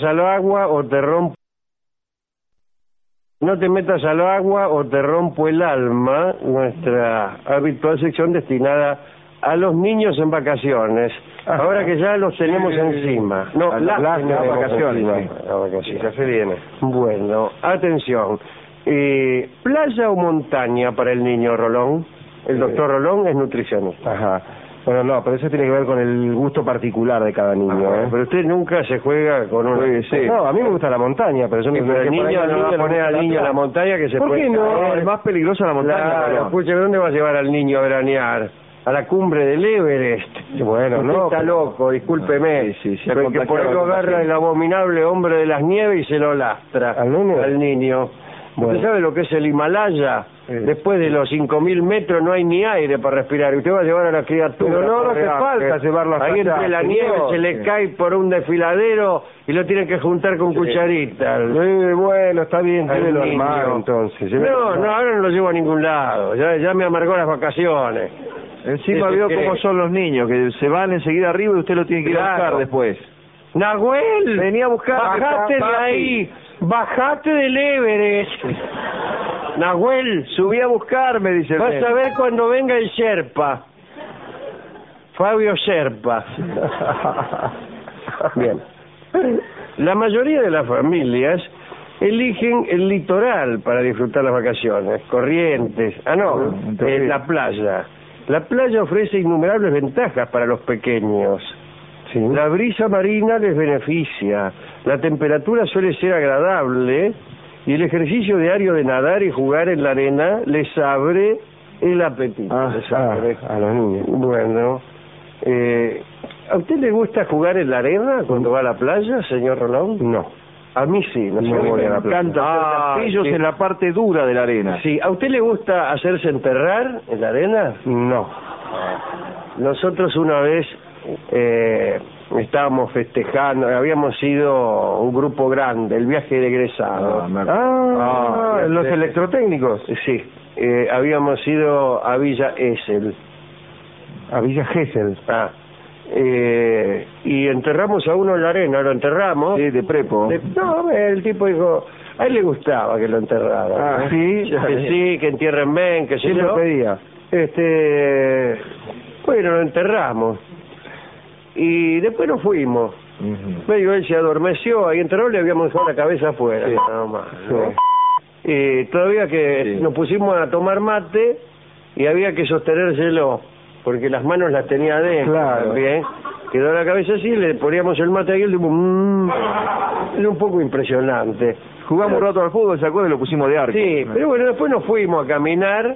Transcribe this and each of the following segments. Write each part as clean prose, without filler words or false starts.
al agua o te rompo. No te metas al agua o te rompo el alma, nuestra habitual sección destinada a los niños en vacaciones. Ahora que ya los tenemos encima. No, las vacaciones. Ya se viene. Bueno, atención. ¿Playa o montaña para el niño, Rolón? El doctor Rolón es nutricionista. Ajá. Bueno, no, pero eso tiene que ver con el gusto particular de cada niño, ¿eh? Pero usted nunca se juega con una... Sí. No, a mí me gusta la montaña, pero yo no... Pero el niño no va a poner al niño en la montaña que se ¿Por puede... qué no? Es más peligroso la montaña. Claro, escuche, ¿dónde va a llevar al niño a veranear? A la cumbre del Everest. Bueno, no, está loco, discúlpeme. Sí, que por eso agarra el abominable hombre de las nieves y se lo lastra al niño. Bueno. ¿Usted sabe lo que es el Himalaya? Después de los 5.000 metros no hay ni aire para respirar. Usted va a llevar a la criatura. Pero no hace falta llevarlo hasta ahí entre la nieve se le cae por un desfiladero y lo tienen que juntar con cucharitas. Bueno, está bien, llévelo al mar entonces. No, ahora no lo llevo a ningún lado. Ya me amargó las vacaciones. Encima vio cómo son los niños, que se van enseguida arriba y usted lo tiene que ir a buscar después. Nahuel, venía a buscar. Bajate de ahí, bajate del Everest. Nahuel, subí a buscarme, dice. Vas a ver cuando venga el Sherpa. Fabio Sherpa. Bien. La mayoría de las familias eligen el litoral para disfrutar las vacaciones. Corrientes. La playa. La playa ofrece innumerables ventajas para los pequeños. Sí. La brisa marina les beneficia, la temperatura suele ser agradable y el ejercicio diario de nadar y jugar en la arena les abre el apetito. A los niños. Bueno, ¿a usted le gusta jugar en la arena cuando va a la playa, señor Rolón? No. A mí sí, no me voy a la playa. Me encanta hacer castillos en la parte dura de la arena. Sí, ¿a usted le gusta hacerse enterrar en la arena? No. Nosotros una vez estábamos festejando, habíamos ido un grupo grande, el viaje de egresados. Los electrotécnicos. Sí, habíamos ido a Villa Gesell. A Villa Gesell. Y enterramos a uno en la arena, lo enterramos. Sí, de prepo. El tipo dijo, a él le gustaba que lo enterraran. Sí, que entierren bien, que se lo pedía. Bueno, lo enterramos. Y después nos fuimos. Medio él se adormeció, ahí enterrado, le habíamos dejado la cabeza afuera. Sí. Nada más, ¿no? Y todavía que nos pusimos a tomar mate y había que sostenérselo, porque las manos las tenía adentro. Claro. También. Quedó la cabeza así, le poníamos el mate ahí, era un poco impresionante. Jugamos un rato al fútbol, ¿se acuerda? Y lo pusimos de arco. Sí, pero bueno, después nos fuimos a caminar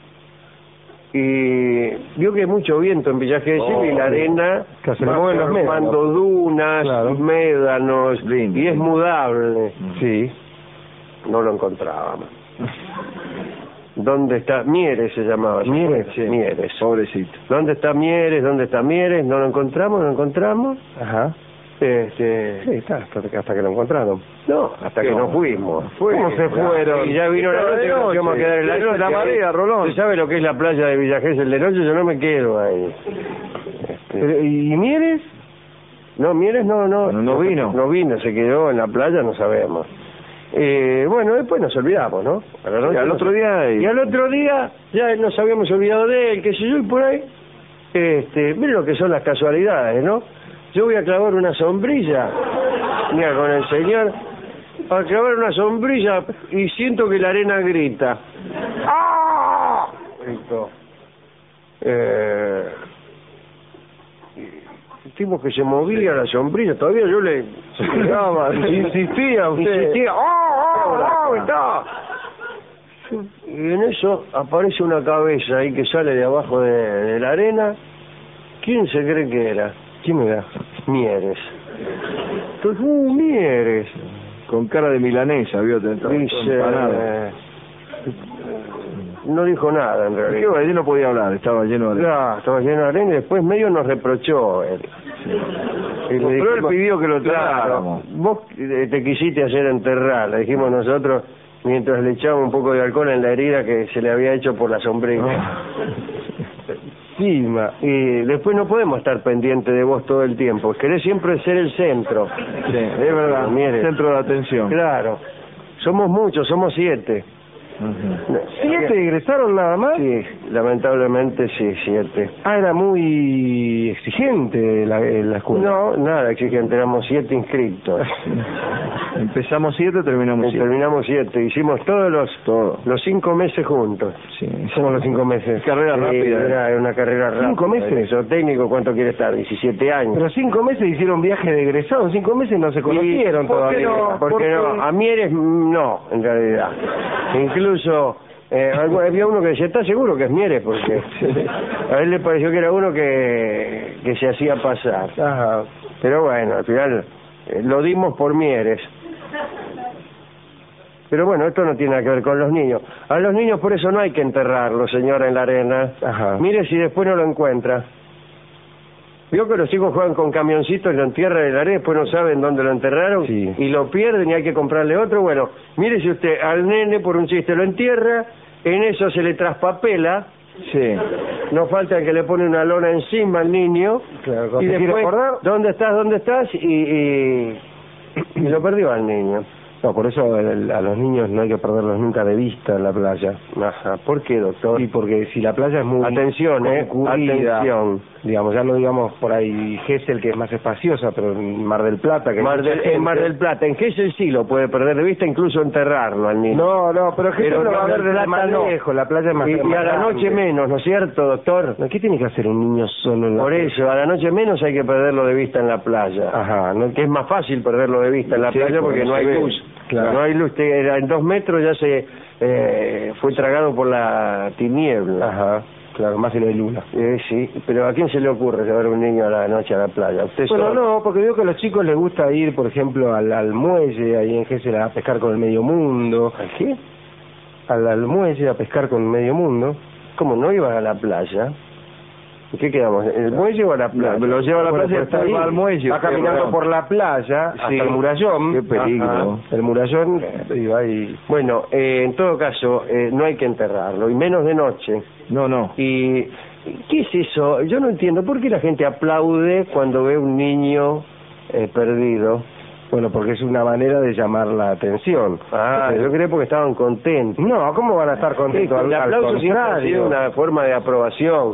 y vio que hay mucho viento en Villa Gesell y la arena se mueven los formando dunas, médanos, lindo, y es mudable. Sí. No lo encontrábamos. ¿Dónde está? Mieres se llamaba. Mieres, sí. Mieres. Pobrecito. ¿Dónde está Mieres? ¿Dónde está Mieres? No lo encontramos. Ajá. Sí, está, hasta que lo encontraron. No, hasta que nos fuimos. ¿Cómo se fueron? Y ya vino la noche, nos íbamos a quedar en la noche. La marea, Rolón. ¿Usted sabe lo que es la playa de Villa Gesell de noche? Yo no me quedo ahí. ¿Y Mieres? No, Mieres no vino. No vino, se quedó en la playa, no sabemos. Bueno, después nos olvidamos, ¿no? Y al otro día ya nos habíamos olvidado de él, qué sé yo, y por ahí, miren lo que son las casualidades, ¿no? Yo voy a clavar una sombrilla, mira, con el señor, a clavar una sombrilla y siento que la arena grita. ¡Ah! Gritó. Sentimos que se movía la sombrilla, todavía yo le... insistía usted. Está. Y en eso aparece una cabeza ahí que sale de abajo de la arena. ¿Quién se cree que era? ¿Quién era? Mieres. Entonces, Mieres. Con cara de milanesa, vio. Dice... no dijo nada en realidad. Él no podía hablar, estaba lleno de arena. Estaba lleno de arena y después medio nos reprochó él. Pero él pidió que lo enterráramos. Vos te quisiste hacer enterrar, le dijimos nosotros, mientras le echábamos un poco de alcohol en la herida que se le había hecho por la sombrilla. autoestima. Y después no podemos estar pendientes de vos todo el tiempo. Querés siempre ser el centro. Sí, es verdad, Mire. centro de atención. Claro. Somos muchos, somos 7. Ujú. 7 egresaron nada más. Sí, lamentablemente sí, 7. Ah, era muy exigente la escuela. No, nada exigente, éramos 7 inscritos. Empezamos 7, terminamos 7. Terminamos 7, hicimos todos los 5 meses juntos. Sí, Hicimos los 5 meses. Carrera rápida. Era una carrera rápida. 5 meses. Eso técnico, ¿cuánto quiere estar? 17 años. Pero 5 meses hicieron viaje de egresado, 5 meses no se conocieron todavía. ¿Por qué no? A Mieres no, en realidad. Incluso había uno que decía, ¿está seguro que es Mieres? Porque a él le pareció que era uno que se hacía pasar. Ajá. Pero bueno, al final lo dimos por Mieres. Pero bueno, esto no tiene nada que ver con los niños. A los niños por eso no hay que enterrarlos, señora, en la arena. Ajá. Mire si después no lo encuentra. Vio que los chicos juegan con camioncitos y lo entierran en la arena, después no saben dónde lo enterraron, sí, y lo pierden y hay que comprarle otro. Bueno, mire si usted al nene por un chiste lo entierra, en eso se le traspapela. Sí. No falta que le pone una lona encima al niño. Claro, y después, ¿dónde estás? Y lo perdió al niño. No, por eso a los niños no hay que perderlos nunca de vista en la playa. Ajá. ¿Por qué, doctor? Sí, porque si la playa es muy concurrida, atención. Digamos, ya no digamos por ahí Gesell, que es más espaciosa, pero en Mar del Plata... que en Mar del Plata, en Gesell sí lo puede perder de vista, incluso enterrarlo al niño. No, pero Gesell lo va a ver desde más lejos, la playa es más... Y a la noche menos, ¿no es cierto, doctor? ¿Qué tiene que hacer un niño solo en la playa? Por eso, a la noche menos hay que perderlo de vista en la playa. Ajá. ¿No? Que es más fácil perderlo de vista en la playa porque no hay luz. Claro. No hay luz, en 2 metros ya se fue tragado por la tiniebla. Ajá, claro, más si no hay luna. Sí, pero ¿a quién se le ocurre llevar un niño a la noche a la playa? ¿Usted bueno, no, porque veo que a los chicos les gusta ir, por ejemplo, al muelle, ahí en Gesell, a pescar con el medio mundo. ¿A qué? Al muelle a pescar con el medio mundo. ¿Cómo no iban a la playa? ¿Qué quedamos? ¿El muelle o a la playa? Lo lleva a la playa, está ahí, al muelle. Va caminando por la playa hasta el murallón. Qué peligro. Ajá. El murallón y va ahí. Bueno, en todo caso, no hay que enterrarlo, y menos de noche. No. ¿Y qué es eso? Yo no entiendo. ¿Por qué la gente aplaude cuando ve un niño perdido? Bueno, porque es una manera de llamar la atención. Yo creo porque estaban contentos. No, ¿cómo van a estar contentos? El aplauso siempre ha sido una forma de aprobación.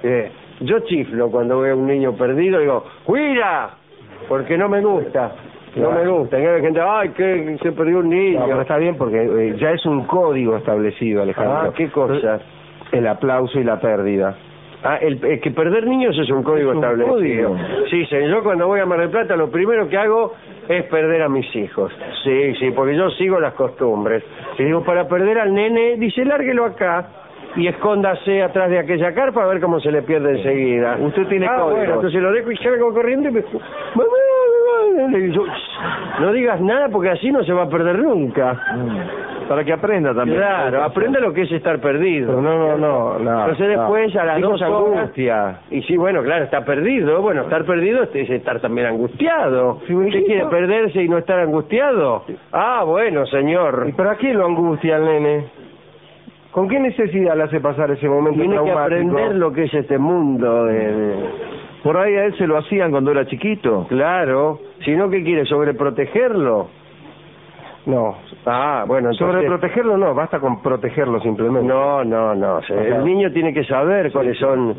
Yo chiflo cuando veo a un niño perdido, digo, ¡cuida! Porque no me gusta. No me gusta. Y hay gente, ¡ay, que se perdió un niño! No, pero está bien porque ya es un código establecido, Alejandro. ¿Qué cosa? El aplauso y la pérdida. El que perder niños es un código establecido. Sí, yo cuando voy a Mar del Plata lo primero que hago es perder a mis hijos. Sí, porque yo sigo las costumbres. Y digo, para perder al nene, dice, lárguelo acá y escóndase atrás de aquella carpa a ver cómo se le pierde enseguida. Usted tiene código. Bueno, entonces lo dejo y salgo corriendo y me... Y yo, no digas nada porque así no se va a perder nunca. Para que aprenda también. Claro, aprenda lo que es estar perdido. Pero no. Entonces después a las 2 angustia. Y sí, bueno, claro, está perdido. Bueno, estar perdido es estar también angustiado. ¿Usted quiere perderse y no estar angustiado? Ah, bueno, señor. ¿Y para qué lo angustia el nene? ¿Con qué necesidad le hace pasar ese momento traumático? Tiene que aprender lo que es este mundo. Por ahí a él se lo hacían cuando era chiquito. Claro. Si no, ¿qué quiere? ¿Sobreprotegerlo? No. Bueno, entonces... Sobreprotegerlo no, basta con protegerlo simplemente. No. El niño tiene que saber cuáles son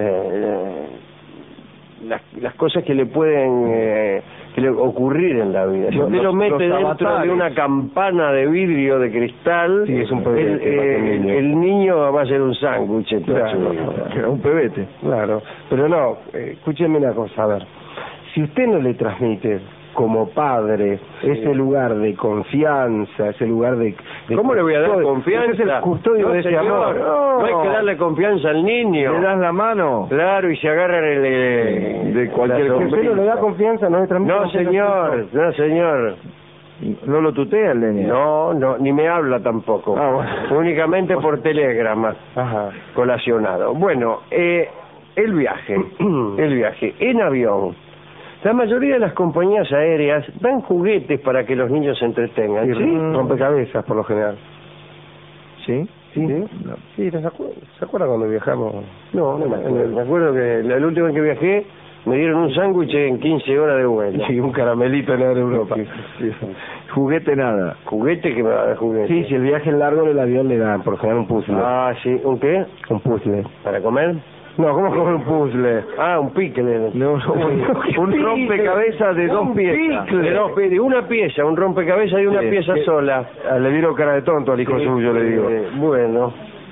las cosas que le pueden ocurrir en la vida. Si usted lo mete dentro de una campana de vidrio de cristal, sí, es un pebete, el niño va a ser un sándwich. Claro, un pebete. Claro, pero no, escúcheme una cosa, a ver. Si usted no le transmite como padre ese lugar de confianza, ese lugar de ¿cómo le voy a dar confianza? Es el custodio de ese amor. No hay que darle confianza al niño. ¿Le das la mano? Claro, y se agarra de cualquier cosa. Si usted no le da confianza, no le transmite. No, señor. ¿No lo tutea el nene? No, ni me habla tampoco. Bueno. Únicamente por telegrama. Ajá. Colacionado. Bueno, el viaje en avión. La mayoría de las compañías aéreas dan juguetes para que los niños se entretengan. ¿Sí? Rompecabezas, por lo general. ¿Sí? ¿Sí? Sí, ¿se acuerda cuando viajamos? No, no me acuerdo. Me acuerdo que la última vez que viajé me dieron un sándwich en 15 horas de vuelo. Sí, un caramelito en Air Europa. Sí. Juguete nada. ¿Juguete? Que me va a dar juguete? Sí, si el viaje es largo en el avión le dan, por general un puzzle. Ah, sí. ¿Un qué? Un puzzle. ¿Para comer? No, ¿cómo comer un puzzle? Ah, un pickle. No, un rompecabezas de dos piezas. De una pieza, un rompecabezas de una pieza sola. Le dieron cara de tonto al hijo suyo, le digo. Bueno.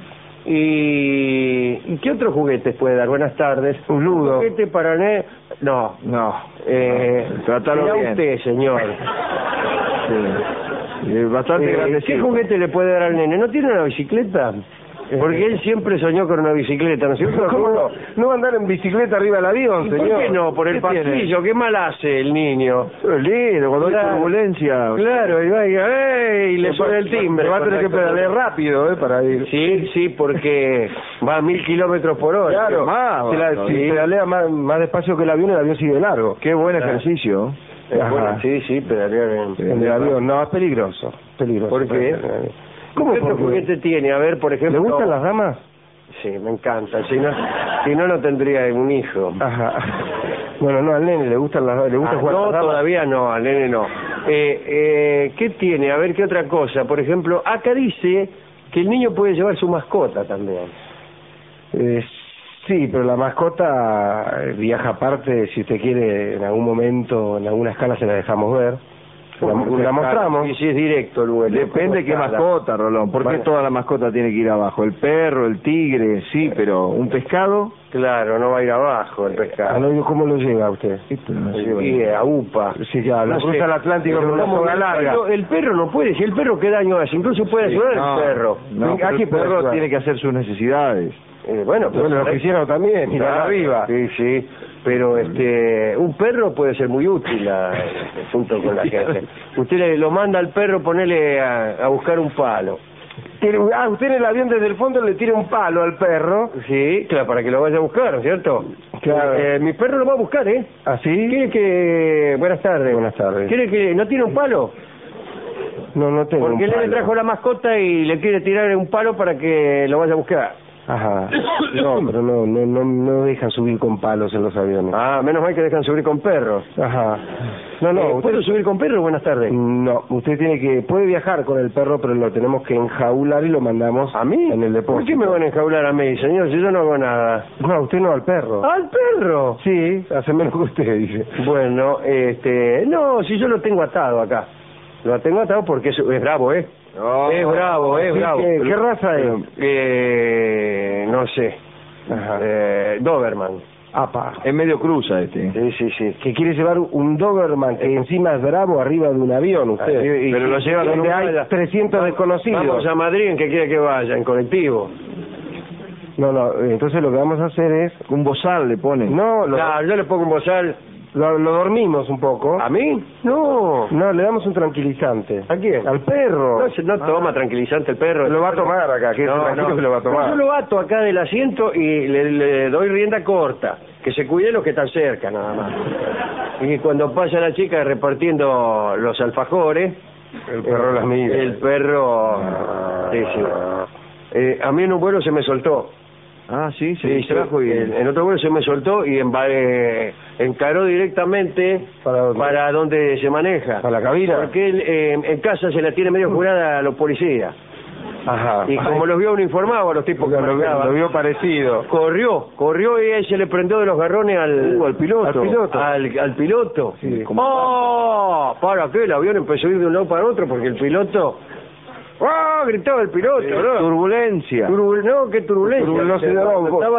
¿Y qué otros juguetes puede dar? Buenas tardes. Un ludo. ¿Un juguete para No. Trátalo bien. Usted, señor. Sí. Bastante grande. ¿Qué juguete le puede dar al nene? ¿No tiene una bicicleta? Porque él siempre soñó con una bicicleta, ¿no es cierto? ¿Cómo no va a andar en bicicleta arriba del avión, señor? ¿Por qué no? Por el pasillo. ¿Qué mal hace el niño? Es lindo, cuando hay turbulencia. Claro, y va y le pone el timbre. Va a tener que pedalear rápido, para ir. Sí, porque va a 1000 kilómetros por hora. Claro, si pedalea más despacio que el avión sigue largo. Qué buen ejercicio. Bueno, sí, pedalear en el avión. No, es peligroso. ¿Por qué? ¿Qué otro juguete tiene? A ver, por ejemplo... ¿Le gustan las damas? Sí, me encanta. Si no tendría un hijo. Ajá. Bueno, no, al nene le gusta jugar las damas. No, todavía no, al nene no. ¿Qué tiene? A ver, ¿qué otra cosa? Por ejemplo, acá dice que el niño puede llevar su mascota también. Sí, pero la mascota viaja aparte, si usted quiere, en algún momento, en alguna escala se la dejamos ver. La mostramos. Y si es directo el vuelo. Depende de qué mascota, Rolón. ¿Por qué toda la mascota tiene que ir abajo? El perro, el tigre, sí, pero un pescado. Claro, no va a ir abajo el pescado. ¿Cómo lo lleva usted? Y a UPA. Sí, ya, lo cruza el Atlántico con una soga larga. El perro no puede, si el perro qué daño hace, incluso puede ayudar el perro. Aquí el perro tiene que hacer sus necesidades. Bueno, lo quisieron también, mirar arriba. Sí, pero un perro puede ser muy útil junto con la gente. Usted lo manda al perro, ponele a buscar un palo. Usted en el avión desde el fondo le tira un palo al perro. Sí, claro, para que lo vaya a buscar, ¿no es cierto? Claro. Mi perro lo va a buscar, ¿eh? ¿Ah, sí? ¿Quiere que... Buenas tardes. Buenas tardes. ¿Quiere que... ¿No tiene un palo? No tengo. Porque él le trajo la mascota y le quiere tirar un palo para que lo vaya a buscar. Ajá. No, pero no dejan subir con palos en los aviones. Ah, menos mal que dejan subir con perros. Ajá. No, ¿puedo subir con perro? Buenas tardes. No, usted puede viajar con el perro, pero lo tenemos que enjaular y lo mandamos ¿a mí? En el depósito. ¿Por qué me van a enjaular a mí, señor, si yo no hago nada? No, usted no, al perro. ¿Al perro? Sí, hace menos que usted, dice. Bueno, no, si yo lo tengo atado acá. Lo tengo atado porque es bravo, ¿eh? Oh, es bravo. ¿Qué raza es? No sé. Ajá. Doberman. Apa. Es medio cruza este. Sí. Que quiere llevar un Doberman que encima es bravo arriba de un avión, usted. Pero lo lleva donde hay 300 desconocidos. Vamos a Madrid, ¿en qué quiere que vaya? En colectivo. No, entonces lo que vamos a hacer es... Un bozal le pone. No, yo le pongo un bozal. Lo dormimos un poco. ¿A mí? No, le damos un tranquilizante. ¿A quién? Al perro. No toma tranquilizante el perro. Lo va a tomar acá, que no lo va a tomar. Yo lo ato acá del asiento y le doy rienda corta. Que se cuide los que están cerca, nada más. Y cuando pasa la chica repartiendo los alfajores... El perro las mira. El perro... Sí. A mí en un vuelo se me soltó. Ah, sí, se distrajo y... En otro vuelo se me soltó y encaró directamente para donde se maneja. ¿Para la cabina? Porque él en casa se la tiene medio jurada a los policías. Ajá. Y como los vio uniformados a los tipos que lo vio parecido. Corrió y ahí se le prendió de los garrones al piloto. Al piloto. Sí. ¡Oh! ¿Para qué? El avión empezó a ir de un lado para otro porque el piloto... ¡Ah! Gritaba el piloto, ¿no? Turbulencia. No, qué turbulencia. Estaba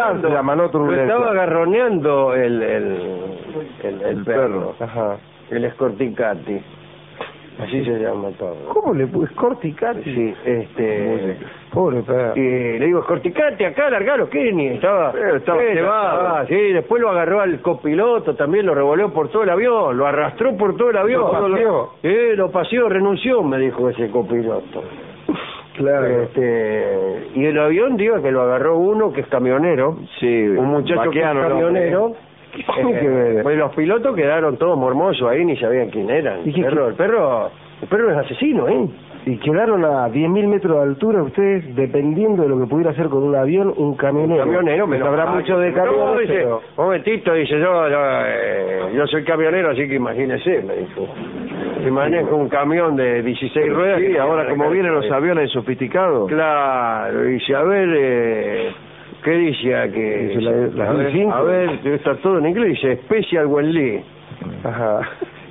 agarroneando el perro. Ajá. El escorticati. Así se llama todo. ¿Cómo le puso escorticati? Sí, pobre perro. Y le digo, escorticati acá, largalo, Kenny. Estaba cebado. Sí, después lo agarró al copiloto, también lo revolvió por todo el avión, lo arrastró por todo el avión. Lo paseó, renunció, me dijo ese copiloto. Claro. Y el avión, digo, que lo agarró uno que es camionero. Sí. Un muchacho que es camionero. Pues los pilotos quedaron todos mormosos ahí, ni sabían quién eran. El perro es asesino, ¿eh? Y quedaron a 10.000 metros de altura ustedes, dependiendo de lo que pudiera hacer con un avión, un camionero. Camionero, me habrá mucho de camiones, dice, pero... momentito, dice, yo soy camionero, así que imagínese, me dijo. Y manejo un camión de 16 ruedas. Sí, ahora como vienen los aviones sofisticados. Claro, dice, a ver, ¿qué dice aquí? Dice la a ver, está todo en inglés, dice, Special Wenli. Ajá.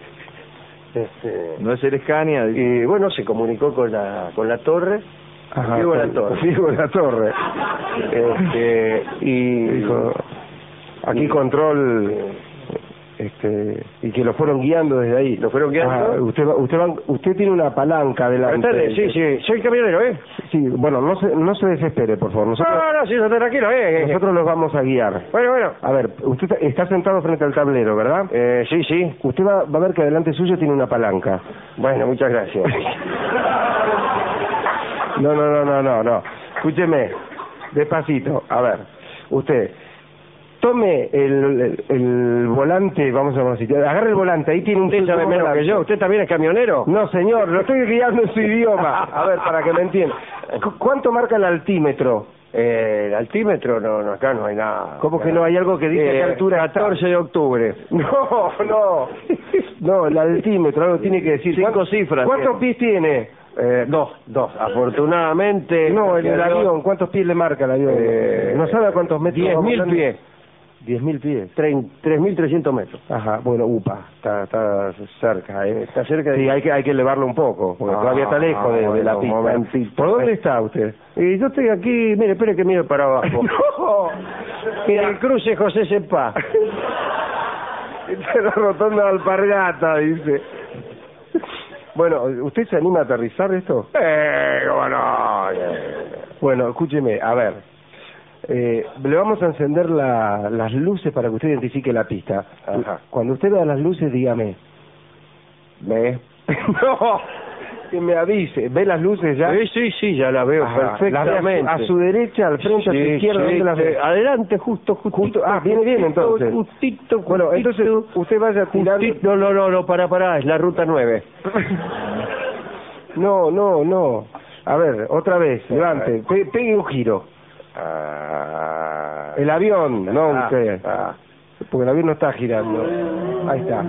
No es el Scania. Y bueno, se comunicó con la torre. Ajá, Digo la torre. Digo la torre. Y dijo, aquí control, y que lo fueron guiando desde ahí. ¿Lo fueron guiando? Ajá, usted tiene una palanca delante. Sí, soy camionero, Sí, bueno, no se desespere, por favor. Nosotros sí, tranquilo, nosotros los vamos a guiar. Bueno. A ver, usted está sentado frente al tablero, ¿verdad? Sí. Usted va a ver que delante suyo tiene una palanca. Bueno, muchas gracias. No. Escúcheme, despacito. A ver, usted tome el volante, vamos a decir, agarre el volante, ahí tiene un... Usted sabe menos que yo, ¿usted también es camionero? No, señor, lo estoy guiando en su idioma. A ver, para que me entienda. ¿Cuánto marca el altímetro? El altímetro, no, acá no hay nada. ¿Cómo que no? Hay algo que dice qué altura está. 14 de octubre. No, el altímetro, algo tiene que decir. 5 cifras. ¿Cuántos pies tiene? Dos. Afortunadamente... No, en el avión, ¿cuántos pies le marca el avión? ¿No sabe a cuántos metros? 10.000 pies. 10.000 pies. 3.300 metros. Ajá, bueno, está cerca, Está cerca de... Sí, hay que elevarlo un poco, porque todavía está lejos de la pista. Momentito. ¿Por dónde está usted? Yo estoy aquí, mire, espere que mire para abajo. ¡No! Mira, el cruce José Cepá. Está en la rotonda de Alpargata, dice. Bueno, ¿usted se anima a aterrizar esto? ¿Cómo no? Bueno, escúcheme, a ver. Le vamos a encender las luces para que usted identifique la pista. Ajá. Cuando usted vea las luces, dígame. ¿Ve? No, que me avise. ¿Ve las luces ya? Sí, ya la veo. Ajá. Perfectamente. A su derecha, al frente, a su izquierda, ¿dónde las ve? Adelante, justo. Viene bien entonces. Justito. Bueno, entonces usted vaya tirando... No, para, es la ruta 9. No. A ver, otra vez, levante, pegue un giro. El avión, no usted. Porque el avión no está girando. Ahí está.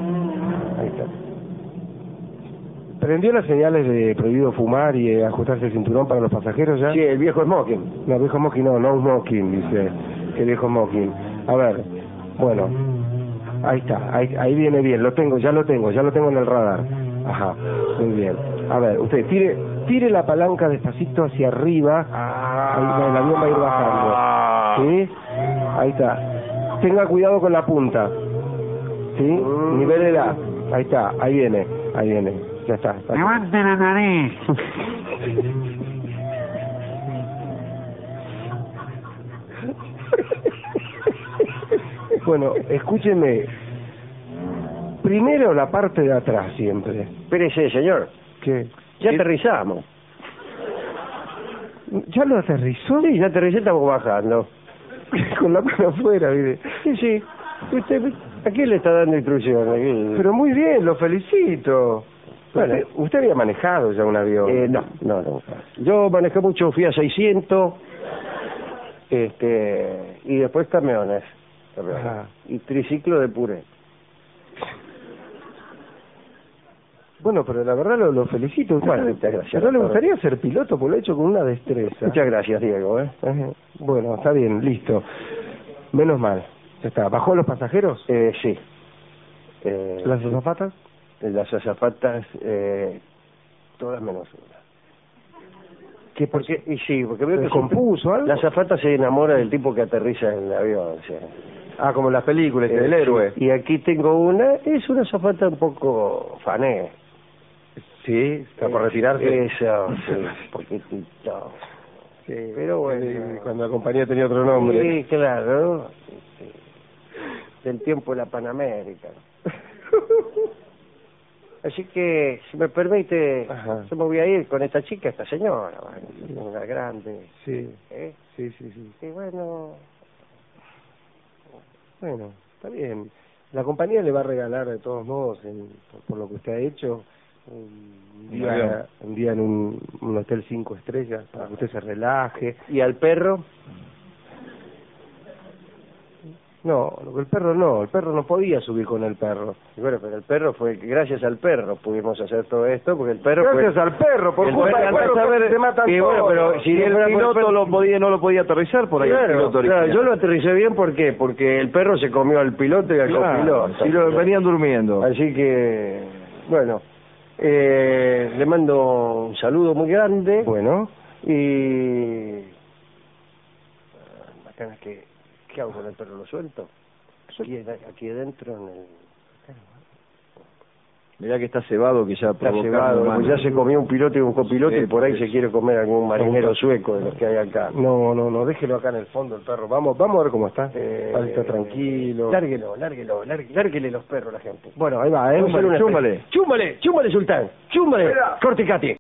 ¿Prendió las señales de prohibido fumar y ajustarse el cinturón para los pasajeros ya? Sí, el viejo smoking. No, viejo smoking no smoking, dice. Que viejo smoking. A ver, bueno. Ahí está, ahí viene bien, ya lo tengo en el radar. Ajá, muy bien. A ver, usted tire la palanca despacito hacia arriba. Ahí el avión va a ir bajando. ¿Sí? Ahí está. Tenga cuidado con la punta. ¿Sí? Nivélela. Ahí está, ahí viene. Ya está. Levante la nariz. Bueno, escúcheme. Primero la parte de atrás siempre. Espérese, señor. ¿Qué? Ya aterrizamos. ¿Ya lo aterrizó? Sí, ya aterricé, estamos bajando. Con la mano afuera, mire. Sí. Usted, ¿a quién le está dando instrucciones? Pero muy bien, lo felicito. Bueno, ¿Usted había manejado ya un avión? No. Yo manejé mucho Fiat 600, y después camiones. Ajá. Y triciclo de puré. Bueno, pero la verdad lo felicito. Bueno, muchas gracias. ¿No le gustaría ser piloto? Porque lo he hecho con una destreza. Muchas gracias, Diego. Ajá. Bueno, está bien, listo. Menos mal. Ya está. ¿Bajó los pasajeros? Sí. ¿Las azafatas? Las azafatas, todas menos una. ¿Qué? Porque veo que compuso algo. La azafata se enamora del tipo que aterriza en el avión. ¿Sí? Como en las películas, del héroe. Y aquí tengo una, es una azafata un poco fané. Sí, está por retirarse. Eso, sí, poquitito. Sí, pero bueno. Cuando la compañía tenía otro nombre. Sí, claro. Sí. Del tiempo de la Panamérica. Así que, si me permite, Ajá. yo me voy a ir con esta chica, esta señora, una grande. Sí. ¿Eh? Sí. Y bueno, está bien. La compañía le va a regalar, de todos modos, por lo que usted ha hecho, un un día en un hotel 5 estrellas para que usted se relaje. ¿Y al perro? No, el perro no podía subir con el perro. Y bueno, pero el perro fue, gracias al perro pudimos hacer todo esto, porque el perro Gracias al perro, por el culpa del perro perro se matan y bueno, todos. pero si el fuera por piloto perro- no lo podía aterrizar por ahí. Claro, el piloto claro, original. yo lo aterricé bien, ¿por qué? Porque el perro se comió al piloto y al copiloto. Si lo venían durmiendo. Así que, bueno, le mando un saludo muy grande. Bueno, Y... Bacana, ¿qué hago con el perro? ¿Lo suelto? Aquí adentro en el... Mirá que está cebado, que ya Está provocando cebado, mal. pues ya se comió un piloto y un copiloto Sí, y por ahí pues. se quiere comer algún marinero sueco de los que hay acá. no, déjelo acá en el fondo el perro. Vamos a ver cómo está. Está tranquilo. Lárguele los perros a la gente. Bueno, ahí va, Vamos a hacer una chúmbale. especie- Chúmbale, Sultán, chúmbale, corte Cati.